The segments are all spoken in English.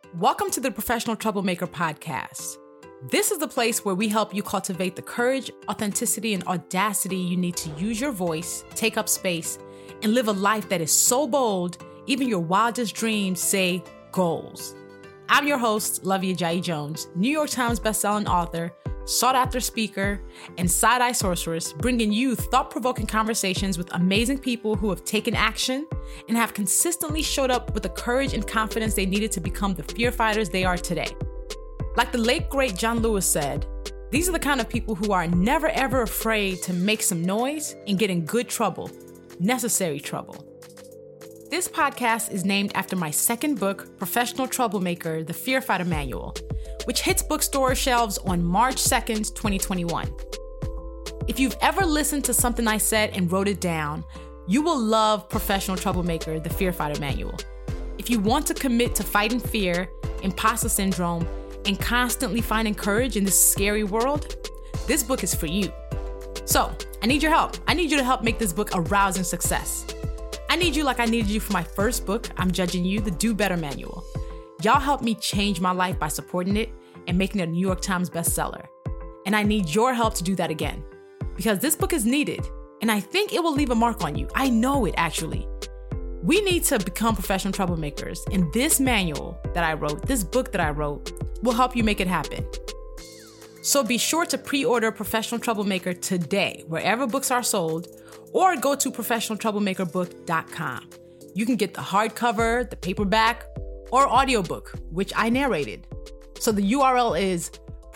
Welcome to the Professional Troublemaker podcast. This is the place where we help you cultivate the courage, authenticity, and audacity you need to use your voice, take up space, and live a life that is so bold, even your wildest dreams say goals. I'm your host, Lovey Ajayi Jones, New York Times bestselling author, sought-after speaker, and side-eye sorceress, bringing you thought-provoking conversations with amazing people who have taken action and have consistently showed up with the courage and confidence they needed to become the fear fighters they are today. Like the late, great John Lewis said, these are the kind of people who are never, ever afraid to make some noise and get in good trouble, necessary trouble. This podcast is named after my second book, Professional Troublemaker, The Fear Fighter Manual, which hits bookstore shelves on March 2nd, 2021. If you've ever listened to something I said and wrote it down, you will love Professional Troublemaker, The Fear Fighter Manual. If you want to commit to fighting fear, imposter syndrome, and constantly finding courage in this scary world, this book is for you. So, I need your help. I need you to help make this book a rousing success. I need you like I needed you for my first book, I'm Judging You, The Do Better Manual. Y'all helped me change my life by supporting it and making it a New York Times bestseller. And I need your help to do that again, because this book is needed, and I think it will leave a mark on you. I know it, actually. We need to become professional troublemakers, and this manual that I wrote, this book that I wrote, will help you make it happen. So be sure to pre-order Professional Troublemaker today, wherever books are sold, or go to professionaltroublemakerbook.com. You can get the hardcover, the paperback, or audiobook, which I narrated. So the URL is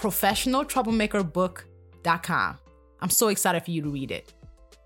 professionaltroublemakerbook.com. I'm so excited for you to read it.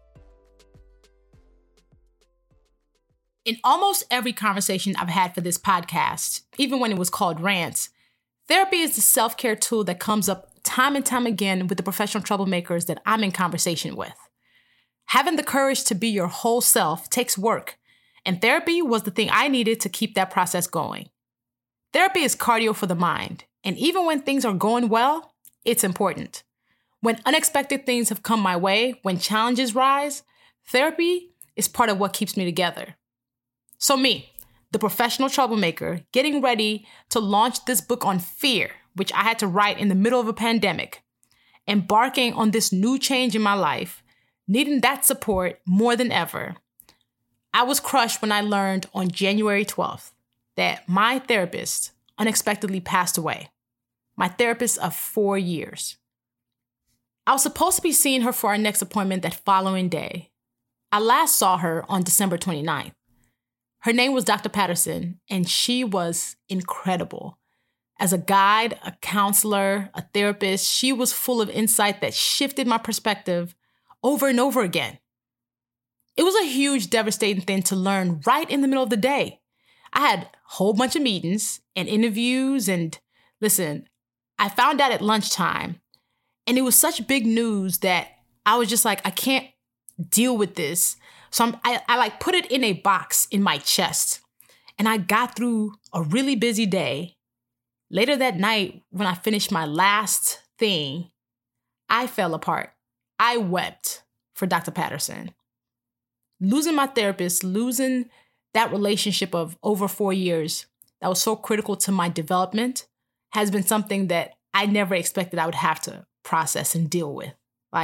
In almost every conversation I've had for this podcast, even when it was called Rants, therapy is the self-care tool that comes up time and time again with the professional troublemakers that I'm in conversation with. Having the courage to be your whole self takes work, and therapy was the thing I needed to keep that process going. Therapy is cardio for the mind, and even when things are going well, it's important. When unexpected things have come my way, when challenges rise, therapy is part of what keeps me together. So me, the professional troublemaker, getting ready to launch this book on fear, which I had to write in the middle of a pandemic, embarking on this new change in my life, needing that support more than ever. I was crushed when I learned on January 12th that my therapist unexpectedly passed away. My therapist of 4 years. I was supposed to be seeing her for our next appointment that following day. I last saw her on December 29th. Her name was Dr. Patterson, and she was incredible. As a guide, a counselor, a therapist, she was full of insight that shifted my perspective over and over again. It was a huge, devastating thing to learn right in the middle of the day. I had a whole bunch of meetings and interviews, and listen, I found out at lunchtime, and it was such big news that I was just like, I can't deal with this. So I put it in a box in my chest, and I got through a really busy day. Later that night, when I finished my last thing, I fell apart. I wept for Dr. Patterson. Losing my therapist, losing that relationship of over 4 years that was so critical to my development has been something that I never expected I would have to process and deal with.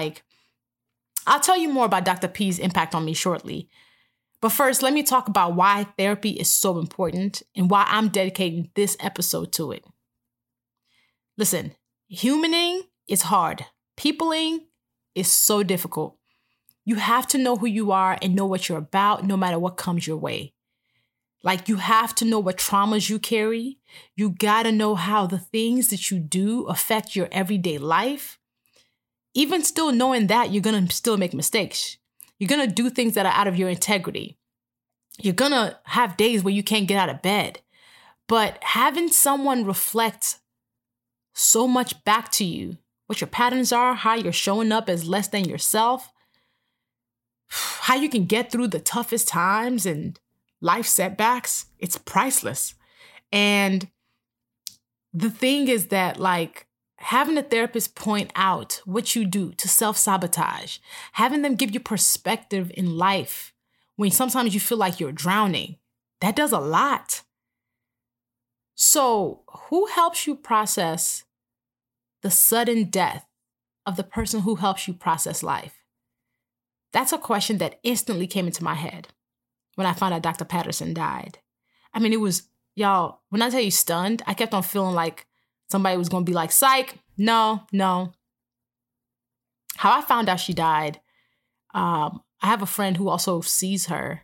I'll tell you more about Dr. P's impact on me shortly. But first, let me talk about why therapy is so important and why I'm dedicating this episode to it. Listen, humaning is hard. Peopling is so difficult. You have to know who you are and know what you're about, no matter what comes your way. You have to know what traumas you carry. You gotta know how the things that you do affect your everyday life. Even still knowing that, you're gonna still make mistakes. You're gonna do things that are out of your integrity. You're gonna have days where you can't get out of bed. But having someone reflect so much back to you, what your patterns are, how you're showing up as less than yourself, how you can get through the toughest times and life setbacks, it's priceless. And the thing is that having a therapist point out what you do to self-sabotage, having them give you perspective in life when sometimes you feel like you're drowning, that does a lot. So, who helps you process the sudden death of the person who helps you process life? That's a question that instantly came into my head when I found out Dr. Patterson died. I mean, it was, y'all, when I tell you stunned, I kept on feeling like somebody was going to be like, psych, no. How I found out she died, I have a friend who also sees her,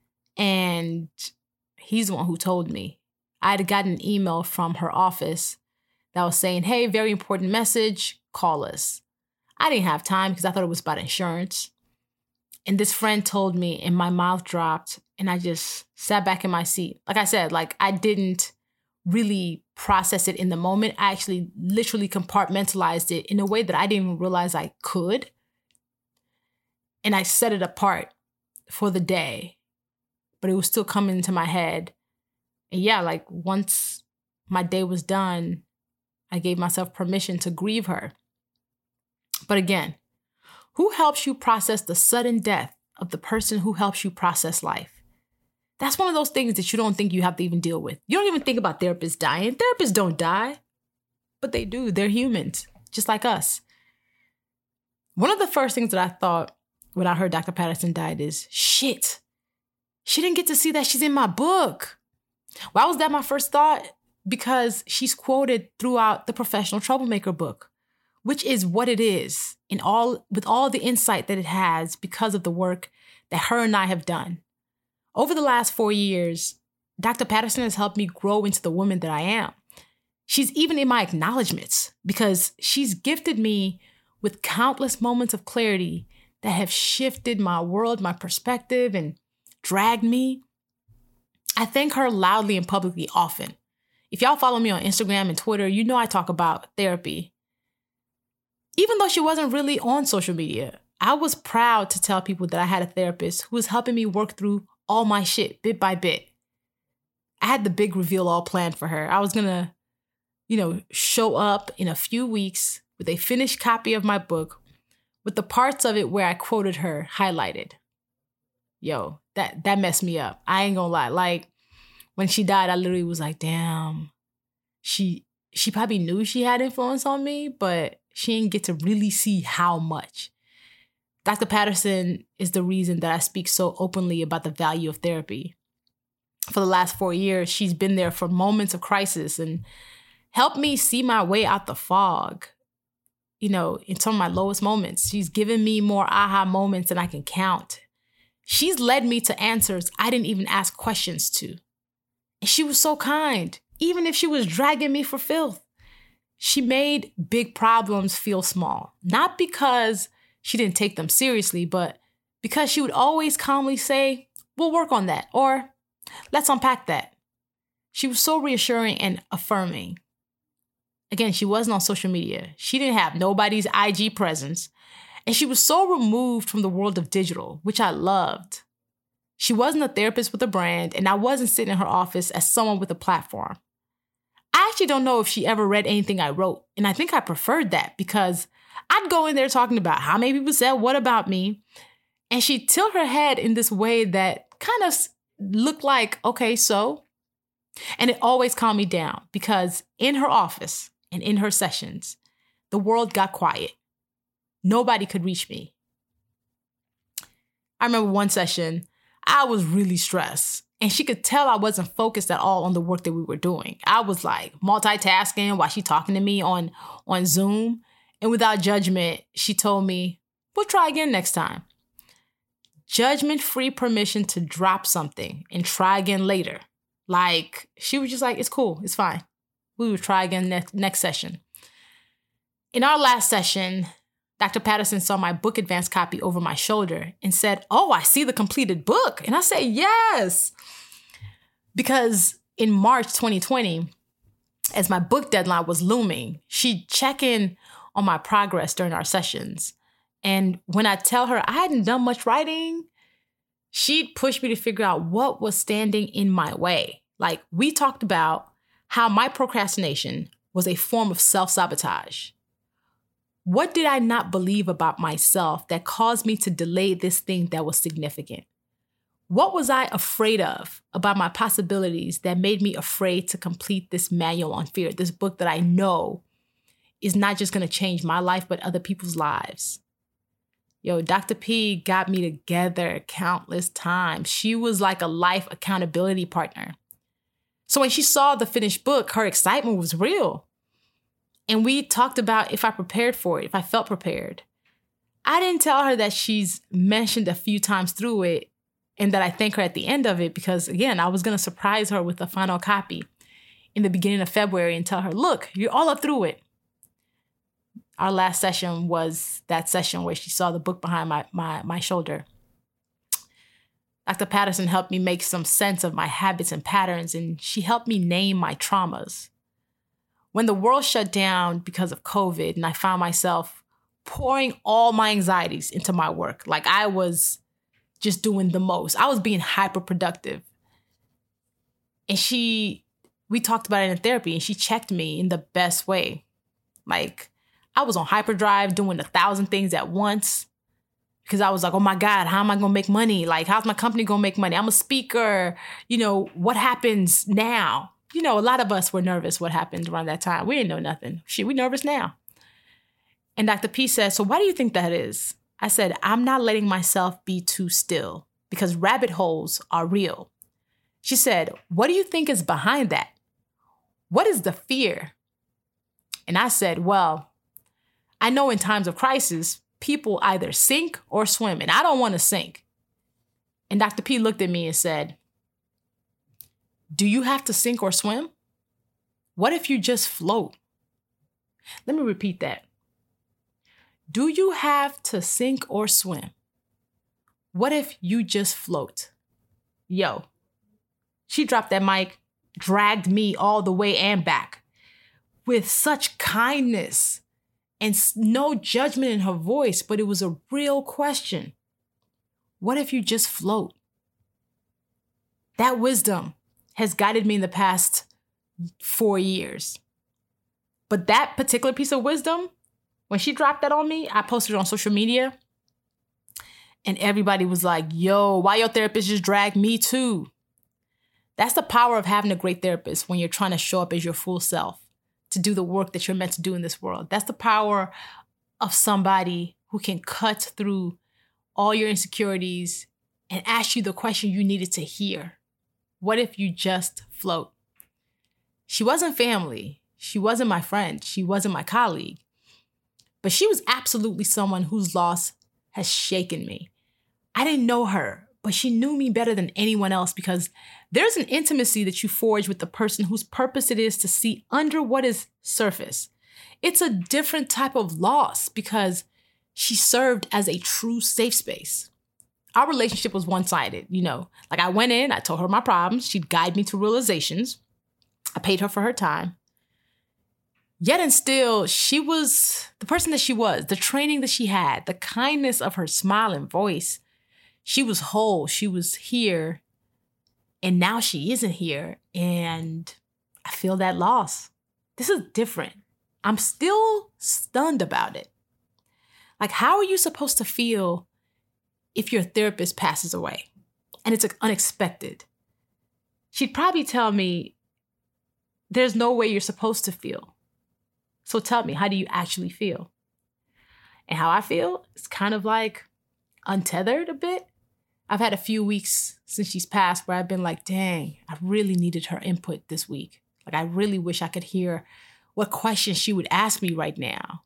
and he's the one who told me. I had gotten an email from her office that was saying, hey, very important message, call us. I didn't have time because I thought it was about insurance. And this friend told me, and my mouth dropped, and I just sat back in my seat. Like I said, I didn't really process it in the moment. I actually literally compartmentalized it in a way that I didn't even realize I could. And I set it apart for the day, but it was still coming into my head. And yeah, once my day was done, I gave myself permission to grieve her. But again, who helps you process the sudden death of the person who helps you process life? That's one of those things that you don't think you have to even deal with. You don't even think about therapists dying. Therapists don't die, but they do. They're humans, just like us. One of the first things that I thought when I heard Dr. Patterson died is, shit, she didn't get to see that she's in my book. Why was that my first thought? Because she's quoted throughout the Professional Troublemaker book, which is what it is, with all the insight that it has because of the work that her and I have done. Over the last 4 years, Dr. Patterson has helped me grow into the woman that I am. She's even in my acknowledgments because she's gifted me with countless moments of clarity that have shifted my world, my perspective, and dragged me. I thank her loudly and publicly often. If y'all follow me on Instagram and Twitter, you know I talk about therapy. Even though she wasn't really on social media, I was proud to tell people that I had a therapist who was helping me work through all my shit bit by bit. I had the big reveal all planned for her. I was going to, show up in a few weeks with a finished copy of my book with the parts of it where I quoted her highlighted. Yo, that messed me up. I ain't gonna lie. When she died, I literally was like, damn, she probably knew she had influence on me, but she didn't get to really see how much. Dr. Patterson is the reason that I speak so openly about the value of therapy. For the last 4 years, she's been there for moments of crisis and helped me see my way out the fog. In some of my lowest moments, she's given me more aha moments than I can count. She's led me to answers I didn't even ask questions to. And she was so kind, even if she was dragging me for filth. She made big problems feel small, not because she didn't take them seriously, but because she would always calmly say, we'll work on that, or let's unpack that. She was so reassuring and affirming. Again, she wasn't on social media. She didn't have nobody's IG presence. And she was so removed from the world of digital, which I loved. She wasn't a therapist with a brand, and I wasn't sitting in her office as someone with a platform. I actually don't know if she ever read anything I wrote, and I think I preferred that because I'd go in there talking about how many people said what about me, and she'd tilt her head in this way that kind of looked like, okay, so? And it always calmed me down because in her office and in her sessions, the world got quiet. Nobody could reach me. I remember one session, I was really stressed, and she could tell I wasn't focused at all on the work that we were doing. I was multitasking while she talking to me on Zoom, and without judgment, she told me, we'll try again next time. Judgment-free permission to drop something and try again later. She was just like, it's cool, it's fine. We would try again next session. In our last session, Dr. Patterson saw my book advance copy over my shoulder and said, oh, I see the completed book. And I said, yes. Because in March 2020, as my book deadline was looming, she'd check in on my progress during our sessions. And when I tell her I hadn't done much writing, she'd push me to figure out what was standing in my way. We talked about how my procrastination was a form of self-sabotage. What did I not believe about myself that caused me to delay this thing that was significant? What was I afraid of about my possibilities that made me afraid to complete this manual on fear, this book that I know is not just going to change my life, but other people's lives? Yo, Dr. P got me together countless times. She was like a life accountability partner. So when she saw the finished book, her excitement was real. And we talked about if I prepared for it, if I felt prepared. I didn't tell her that she's mentioned a few times through it and that I thank her at the end of it because, again, I was going to surprise her with a final copy in the beginning of February and tell her, look, you're all up through it. Our last session was that session where she saw the book behind my shoulder. Dr. Patterson helped me make some sense of my habits and patterns, and she helped me name my traumas. When the world shut down because of COVID and I found myself pouring all my anxieties into my work, like I was just doing the most. I was being hyper productive. And we talked about it in therapy, and she checked me in the best way. Like I was on hyperdrive doing 1,000 things at once because I was like, oh my God, how am I going to make money? Like, how's my company going to make money? I'm a speaker. What happens now? A lot of us were nervous what happened around that time. We didn't know nothing. Shit, we nervous now. And Dr. P said, so why do you think that is? I said, I'm not letting myself be too still because rabbit holes are real. She said, what do you think is behind that? What is the fear? And I said, well, I know in times of crisis, people either sink or swim, and I don't want to sink. And Dr. P looked at me and said, do you have to sink or swim? What if you just float? Let me repeat that. Do you have to sink or swim? What if you just float? Yo, she dropped that mic, dragged me all the way and back with such kindness and no judgment in her voice, but it was a real question. What if you just float? That wisdom has guided me in the past 4 years. But that particular piece of wisdom, when she dropped that on me, I posted it on social media and everybody was like, yo, why your therapist just dragged me too? That's the power of having a great therapist when you're trying to show up as your full self to do the work that you're meant to do in this world. That's the power of somebody who can cut through all your insecurities and ask you the question you needed to hear. What if you just float? She wasn't family. She wasn't my friend. She wasn't my colleague. But she was absolutely someone whose loss has shaken me. I didn't know her, but she knew me better than anyone else because there's an intimacy that you forge with the person whose purpose it is to see under what is surface. It's a different type of loss because she served as a true safe space. Our relationship was one-sided, Like I went in, I told her my problems. She'd guide me to realizations. I paid her for her time. Yet and still, she was the person that she was, the training that she had, the kindness of her smile and voice. She was whole. She was here. And now she isn't here. And I feel that loss. This is different. I'm still stunned about it. Like, how are you supposed to feel if your therapist passes away and it's unexpected? She'd probably tell me, there's no way you're supposed to feel. So tell me, how do you actually feel? And how I feel is kind of like untethered a bit. I've had a few weeks since she's passed where I've been like, dang, I really needed her input this week. Like, I really wish I could hear what questions she would ask me right now.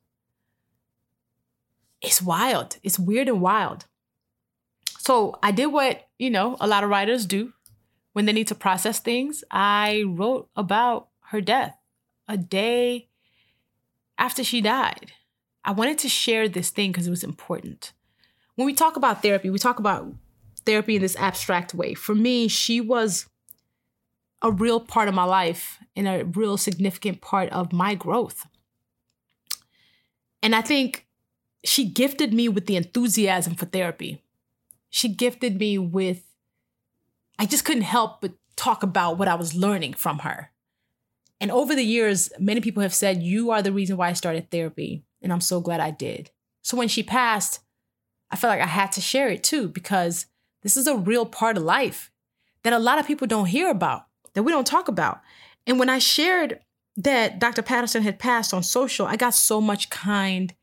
It's wild. It's weird and wild. So I did what, a lot of writers do when they need to process things. I wrote about her death a day after she died. I wanted to share this thing because it was important. When we talk about therapy, we talk about therapy in this abstract way. For me, she was a real part of my life and a real significant part of my growth. And I think she gifted me with the enthusiasm for therapy. She gifted me with, I just couldn't help but talk about what I was learning from her. And over the years, many people have said, you are the reason why I started therapy. And I'm so glad I did. So when she passed, I felt like I had to share it too, because This is a real part of life that a lot of people don't hear about, that we don't talk about. And when I shared that Dr. Patterson had passed on social, I got so much kindness.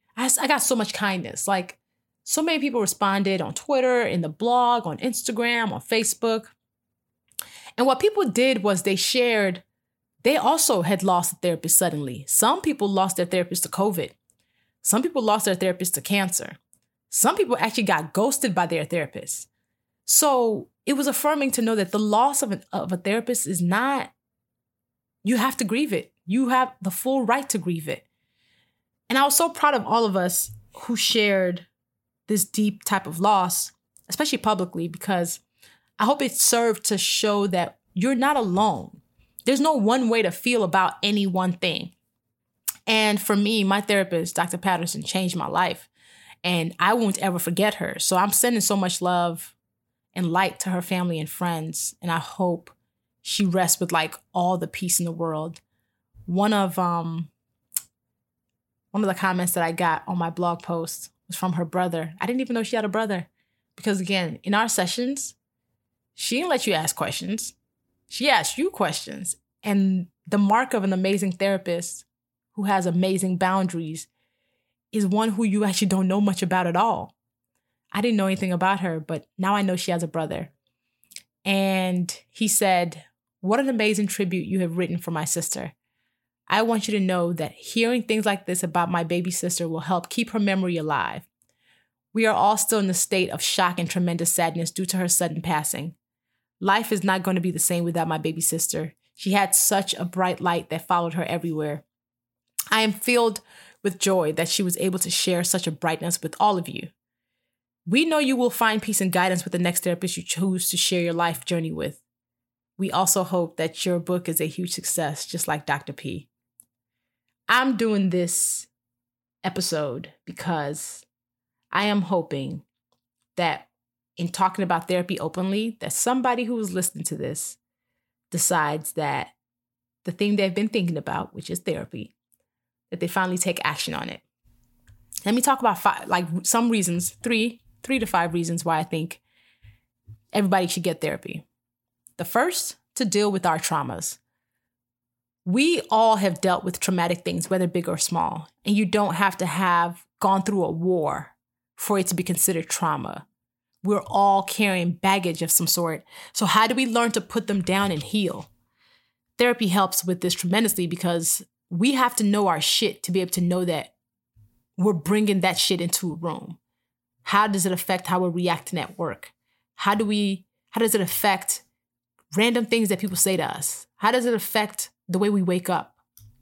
Like, so many people responded on Twitter, in the blog, on Instagram, on Facebook. And what people did was they shared, they also had lost a therapist suddenly. Some people lost their therapist to COVID. Some people lost their therapist to cancer. Some people actually got ghosted by their therapist. So it was affirming to know that the loss of a therapist is not, you have to grieve it. You have the full right to grieve it. And I was so proud of all of us who shared this deep type of loss, especially publicly, because I hope it served to show that you're not alone. There's no one way to feel about any one thing. And for me, my therapist, Dr. Patterson, changed my life. And I won't ever forget her. So I'm sending so much love and light to her family and friends. And I hope she rests with like all the peace in the world. One of the comments that I got on my blog post was from her brother. I didn't even know she had a brother. Because again, in our sessions, she didn't let you ask questions. She asked you questions. And the mark of an amazing therapist who has amazing boundaries is one who you actually don't know much about at all. I didn't know anything about her, but now I know she has a brother. And he said, "What an amazing tribute you have written for my sister. I want you to know that hearing things like this about my baby sister will help keep her memory alive. We are all still in a state of shock and tremendous sadness due to her sudden passing. Life is not going to be the same without my baby sister. She had such a bright light that followed her everywhere. I am filled with joy that she was able to share such a brightness with all of you. We know you will find peace and guidance with the next therapist you choose to share your life journey with. We also hope that your book is a huge success, just like Dr. P." I'm doing this episode because I am hoping that in talking about therapy openly, that somebody who is listening to this decides that the thing they've been thinking about, which is therapy, that they finally take action on it. Let me talk about some reasons, three to five reasons why I think everybody should get therapy. The first, to deal with our traumas. We all have dealt with traumatic things, whether big or small, and you don't have to have gone through a war for it to be considered trauma. We're all carrying baggage of some sort. So how do we learn to put them down and heal? Therapy helps with this tremendously because we have to know our shit to be able to know that we're bringing that shit into a room. How does it affect how we're reacting at work? How does it affect random things that people say to us? How does it affect the way we wake up?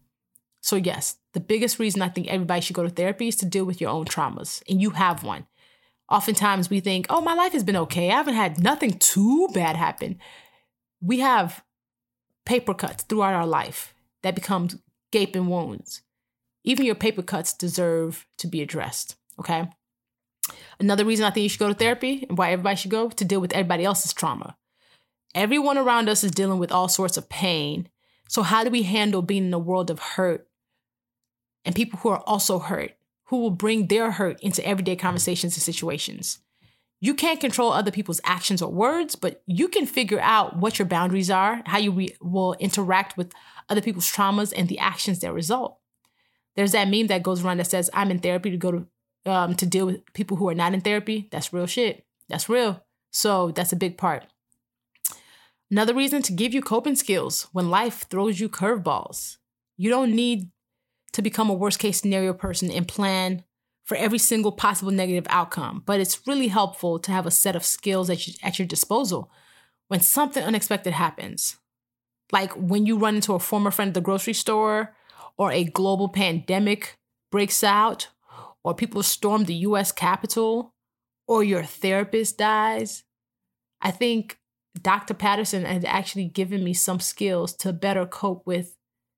So yes, the biggest reason I think everybody should go to therapy is to deal with your own traumas, and you have one. Oftentimes we think, oh, my life has been okay. I haven't had nothing too bad happen. We have paper cuts throughout our life that become gaping wounds. Even your paper cuts deserve to be addressed, okay? Another reason I think you should go to therapy and why everybody should go, to deal with everybody else's trauma. Everyone around us is dealing with all sorts of pain. So how do we handle being in a world of hurt and people who are also hurt, who will bring their hurt into everyday conversations and situations? You can't control other people's actions or words, but you can figure out what your boundaries are, how you will interact with other people's traumas and the actions that result. There's that meme that goes around that says, I'm in therapy to deal with people who are not in therapy. That's real shit. That's real. So that's a big part. Another reason, to give you coping skills when life throws you curveballs. You don't need to become a worst case scenario person and plan for every single possible negative outcome, but it's really helpful to have a set of skills at your disposal when something unexpected happens. Like when you run into a former friend at the grocery store, or a global pandemic breaks out, or people storm the US Capitol, or your therapist dies. I think Dr. Patterson had actually given me some skills to better cope with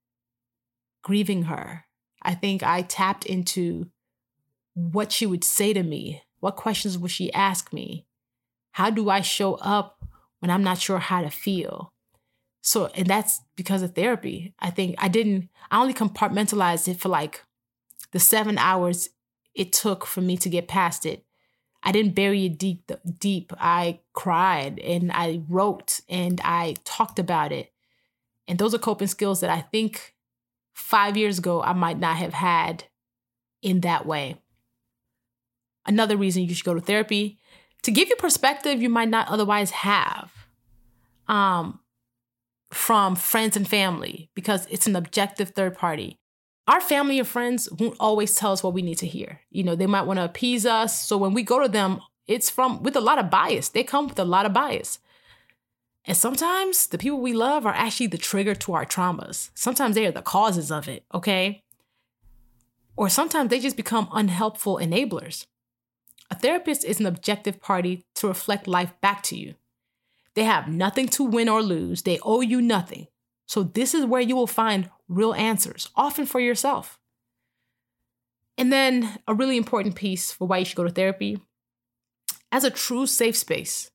grieving her. I think I tapped into what she would say to me. What questions would she ask me? How do I show up when I'm not sure how to feel? So, and that's because of therapy. I think I only compartmentalized it for like the 7 hours it took for me to get past it. I didn't bury it deep. I cried and I wrote and I talked about it. And those are coping skills that I think 5 years ago I might not have had in that way. Another reason you should go to therapy, to give you perspective you might not otherwise have from friends and family, because it's an objective third party. Our family and friends won't always tell us what we need to hear. They might want to appease us. So when we go to them, it's with a lot of bias. They come with a lot of bias. And sometimes the people we love are actually the trigger to our traumas. Sometimes they are the causes of it, okay? Or sometimes they just become unhelpful enablers. A therapist is an objective party to reflect life back to you. They have nothing to win or lose. They owe you nothing. So this is where you will find real answers, often for yourself. And then a really important piece for why you should go to therapy, as a true safe space.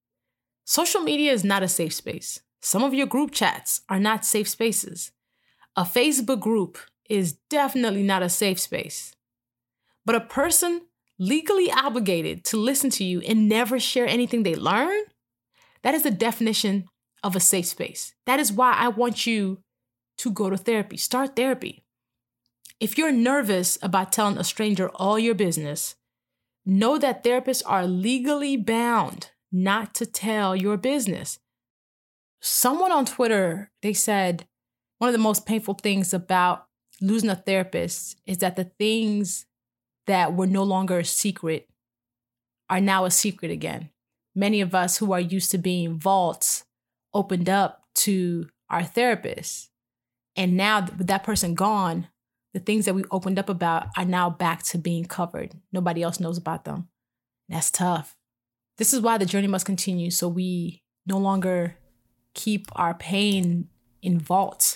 Social media is not a safe space. Some of your group chats are not safe spaces. A Facebook group is definitely not a safe space. But a person legally obligated to listen to you and never share anything they learn, that is the definition of a safe space. That is why I want you to go to therapy. Start therapy. If you're nervous about telling a stranger all your business, know that therapists are legally bound not to tell your business. Someone on Twitter, they said, one of the most painful things about losing a therapist is that the things that were no longer a secret are now a secret again. Many of us who are used to being vaults opened up to our therapist. And now with that person gone, the things that we opened up about are now back to being covered. Nobody else knows about them. That's tough. This is why the journey must continue, so we no longer keep our pain in vaults.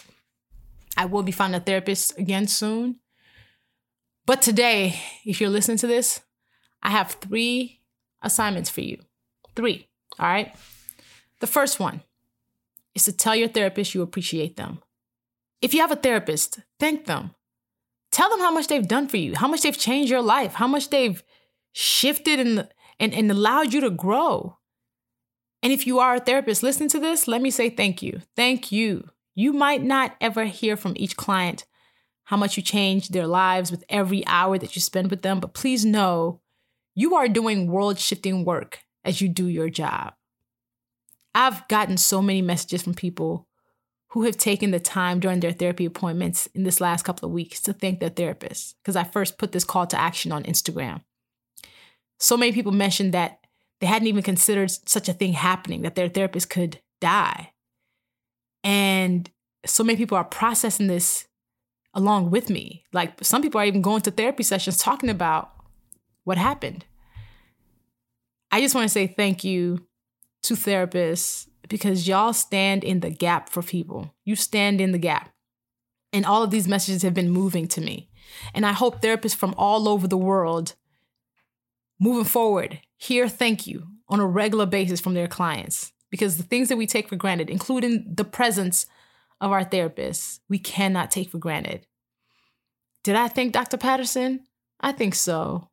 I will be finding a therapist again soon. But today, if you're listening to this, I have 3 assignments for you. 3, all right? The first one is to tell your therapist you appreciate them. If you have a therapist, thank them. Tell them how much they've done for you, how much they've changed your life, how much they've shifted and allowed you to grow. And if you are a therapist listening to this, let me say thank you. Thank you. You might not ever hear from each client how much you changed their lives with every hour that you spend with them, but please know you are doing world-shifting work as you do your job. I've gotten so many messages from people who have taken the time during their therapy appointments in this last couple of weeks to thank their therapist, because I first put this call to action on Instagram. So many people mentioned that they hadn't even considered such a thing happening, that their therapist could die. And so many people are processing this along with me. Like some people are even going to therapy sessions talking about what happened. I just want to say thank you to therapists, because y'all stand in the gap for people. You stand in the gap. And all of these messages have been moving to me. And I hope therapists from all over the world moving forward hear thank you on a regular basis from their clients, because the things that we take for granted, including the presence of our therapists, we cannot take for granted. Did I thank Dr. Patterson? I think so.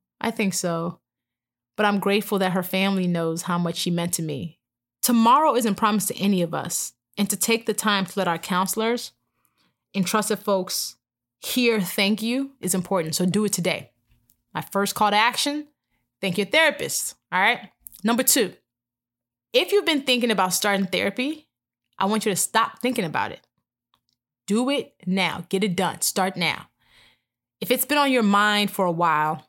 But I'm grateful that her family knows how much she meant to me. Tomorrow isn't promised to any of us. And to take the time to let our counselors and trusted folks hear thank you is important. So do it today. My first call to action, thank your therapist. All right. Number 2, if you've been thinking about starting therapy, I want you to stop thinking about it. Do it now. Get it done. Start now. If it's been on your mind for a while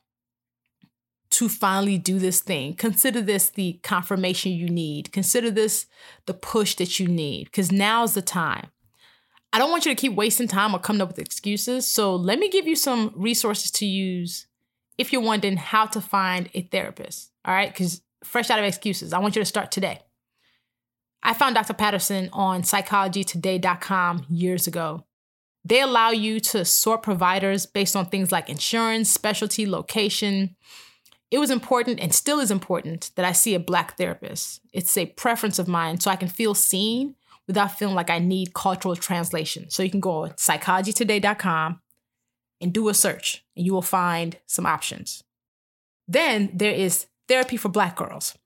to finally do this thing, consider this the confirmation you need. Consider this the push that you need, because now's the time. I don't want you to keep wasting time or coming up with excuses. So let me give you some resources to use if you're wondering how to find a therapist. All right. Because fresh out of excuses, I want you to start today. I found Dr. Patterson on psychologytoday.com years ago. They allow you to sort providers based on things like insurance, specialty, location. It was important and still is important that I see a Black therapist. It's a preference of mine so I can feel seen without feeling like I need cultural translation. So you can go on psychologytoday.com and do a search and you will find some options. Then there is Therapy for Black Girls.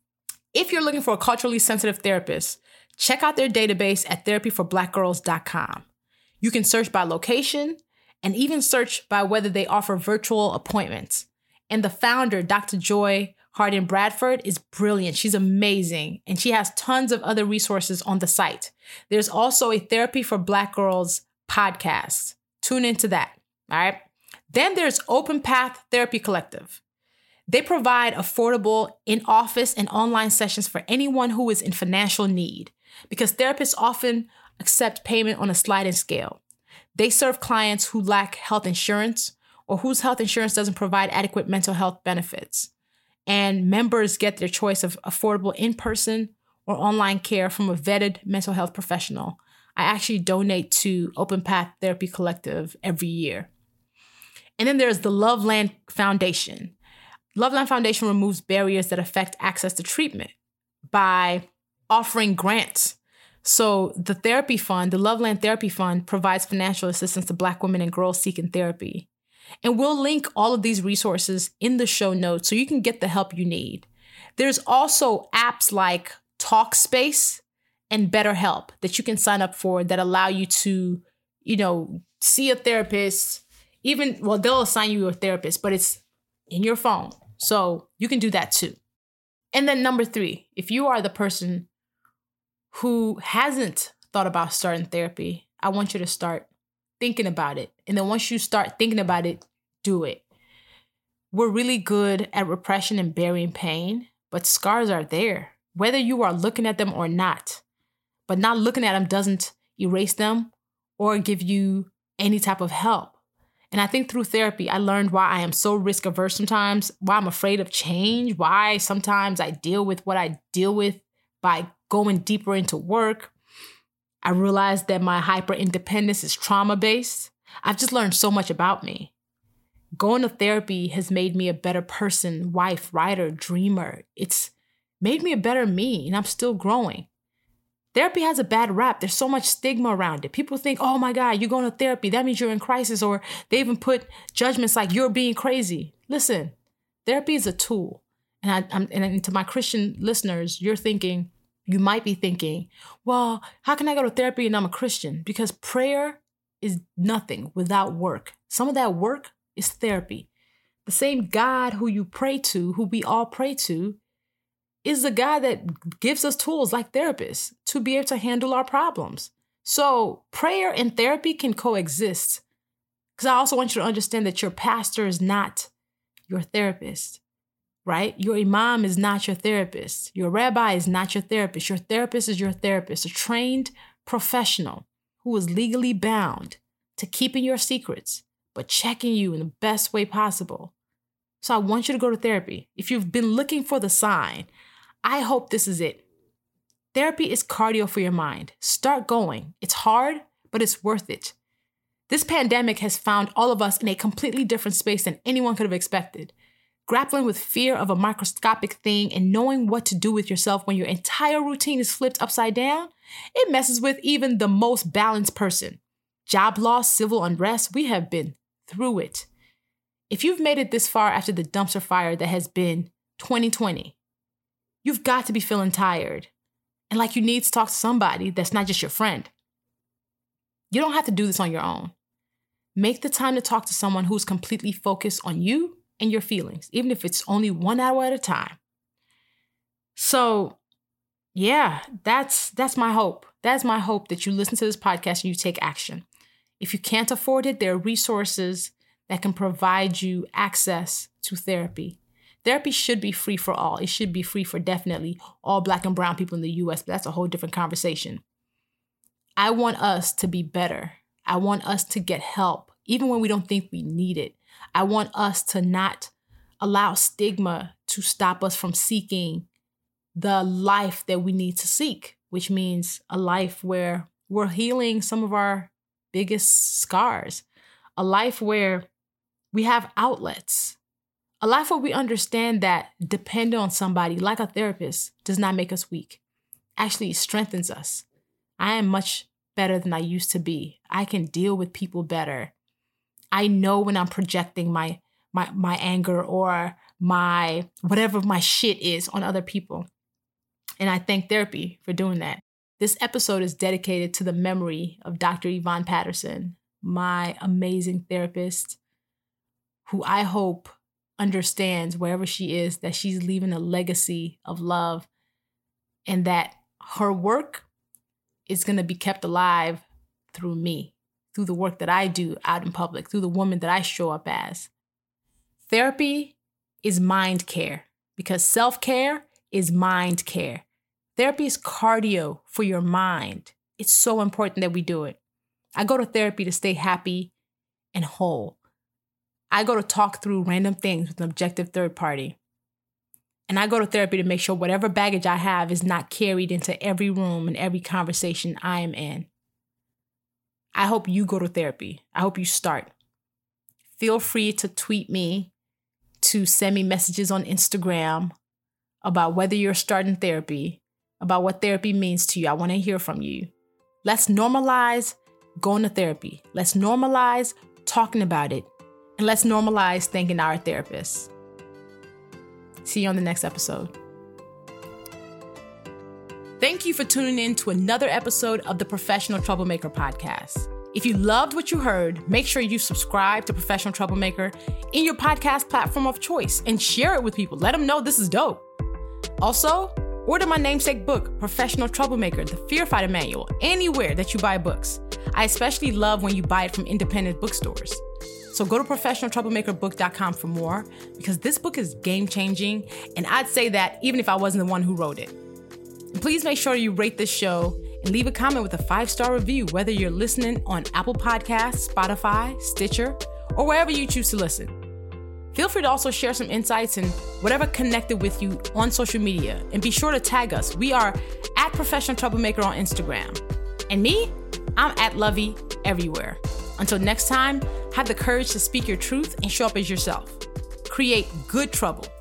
If you're looking for a culturally sensitive therapist, check out their database at therapyforblackgirls.com. You can search by location and even search by whether they offer virtual appointments. And the founder, Dr. Joy Harden Bradford, is brilliant. She's amazing. And she has tons of other resources on the site. There's also a Therapy for Black Girls podcast. Tune into that. All right. Then there's Open Path Therapy Collective. They provide affordable in-office and online sessions for anyone who is in financial need, because therapists often accept payment on a sliding scale. They serve clients who lack health insurance or whose health insurance doesn't provide adequate mental health benefits. And members get their choice of affordable in-person or online care from a vetted mental health professional. I actually donate to Open Path Therapy Collective every year. And then there's the Loveland Foundation. Loveland Foundation removes barriers that affect access to treatment by offering grants. So the therapy fund, the Loveland Therapy Fund, provides financial assistance to Black women and girls seeking therapy. And we'll link all of these resources in the show notes so you can get the help you need. There's also apps like Talkspace and BetterHelp that you can sign up for that allow you to, see a therapist. They'll assign you a therapist, but it's in your phone. So you can do that too. And then number 3, if you are the person who hasn't thought about starting therapy, I want you to start thinking about it. And then once you start thinking about it, do it. We're really good at repression and burying pain, but scars are there, whether you are looking at them or not. But not looking at them doesn't erase them or give you any type of help. And I think through therapy, I learned why I am so risk averse sometimes, why I'm afraid of change, why sometimes I deal with what I deal with by going deeper into work. I realized that my hyper independence is trauma-based. I've just learned so much about me. Going to therapy has made me a better person, wife, writer, dreamer. It's made me a better me, and I'm still growing. Therapy has a bad rap. There's so much stigma around it. People think, oh my God, you're going to therapy. That means you're in crisis. Or they even put judgments like you're being crazy. Listen, therapy is a tool. And to my Christian listeners, you might be thinking, well, how can I go to therapy and I'm a Christian? Because prayer is nothing without work. Some of that work is therapy. The same God who you pray to, who we all pray to, is the God that gives us tools like therapists to be able to handle our problems. So prayer and therapy can coexist. Because I also want you to understand that your pastor is not your therapist, right? Your imam is not your therapist. Your rabbi is not your therapist. Your therapist is your therapist, a trained professional who is legally bound to keeping your secrets, but checking you in the best way possible. So I want you to go to therapy. If you've been looking for the sign, I hope this is it. Therapy is cardio for your mind. Start going. It's hard, but it's worth it. This pandemic has found all of us in a completely different space than anyone could have expected. Grappling with fear of a microscopic thing and knowing what to do with yourself when your entire routine is flipped upside down, it messes with even the most balanced person. Job loss, civil unrest, we have been through it. If you've made it this far after the dumpster fire that has been 2020, you've got to be feeling tired and like you need to talk to somebody that's not just your friend. You don't have to do this on your own. Make the time to talk to someone who's completely focused on you and your feelings, even if it's only 1 hour at a time. So, yeah, that's my hope. That's my hope, that you listen to this podcast and you take action. If you can't afford it, there are resources that can provide you access to therapy. Therapy should be free for all. It should be free for definitely all Black and brown people in the U.S., but that's a whole different conversation. I want us to be better. I want us to get help, even when we don't think we need it. I want us to not allow stigma to stop us from seeking the life that we need to seek, which means a life where we're healing some of our biggest scars, a life where we have outlets, a life where we understand that depending on somebody like a therapist does not make us weak. Actually, it strengthens us. I am much better than I used to be. I can deal with people better. I know when I'm projecting my anger or whatever my shit is on other people. And I thank therapy for doing that. This episode is dedicated to the memory of Dr. Yvonne Patterson, my amazing therapist, who I hope understands wherever she is that she's leaving a legacy of love and that her work is going to be kept alive through me, through the work that I do out in public, through the woman that I show up as. Therapy is mind care because self-care is mind care. Therapy is cardio for your mind. It's so important that we do it. I go to therapy to stay happy and whole. I go to talk through random things with an objective third party. And I go to therapy to make sure whatever baggage I have is not carried into every room and every conversation I am in. I hope you go to therapy. I hope you start. Feel free to tweet me, to send me messages on Instagram about whether you're starting therapy, about what therapy means to you. I want to hear from you. Let's normalize going to therapy. Let's normalize talking about it. And let's normalize thanking our therapists. See you on the next episode. Thank you for tuning in to another episode of the Professional Troublemaker podcast. If you loved what you heard, make sure you subscribe to Professional Troublemaker in your podcast platform of choice and share it with people. Let them know this is dope. Also, order my namesake book, Professional Troublemaker, the Fear Fighter Manual, anywhere that you buy books. I especially love when you buy it from independent bookstores. So go to professionaltroublemakerbook.com for more because this book is game-changing, and I'd say that even if I wasn't the one who wrote it. And please make sure you rate this show and leave a comment with a 5-star review, whether you're listening on Apple Podcasts, Spotify, Stitcher, or wherever you choose to listen. Feel free to also share some insights and whatever connected with you on social media, and be sure to tag us. We are at Professional Troublemaker on Instagram. And me, I'm at Lovey everywhere. Until next time, have the courage to speak your truth and show up as yourself. Create good trouble.